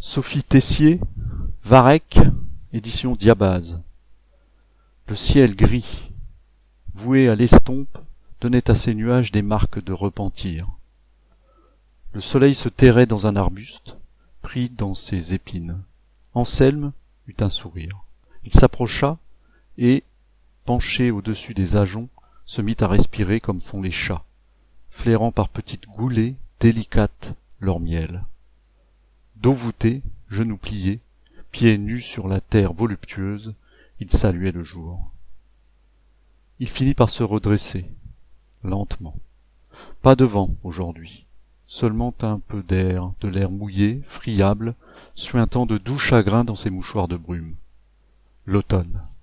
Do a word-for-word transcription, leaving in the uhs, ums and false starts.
Sophie Tessier, Varech, édition Diabase. Le ciel gris, voué à l'estompe, donnait à ces nuages des marques de repentir. Le soleil se terrait dans un arbuste, pris dans ses épines. Anselme eut un sourire. Il s'approcha et, penché au-dessus des ajoncs, se mit à respirer comme font les chats, flairant par petites goulées délicates leur miel. Dos voûté, genoux pliés, pieds nus sur la terre voluptueuse, il saluait le jour. Il finit par se redresser, lentement. Pas de vent aujourd'hui, seulement un peu d'air, de l'air mouillé, friable, suintant de doux chagrins dans ses mouchoirs de brume. L'automne.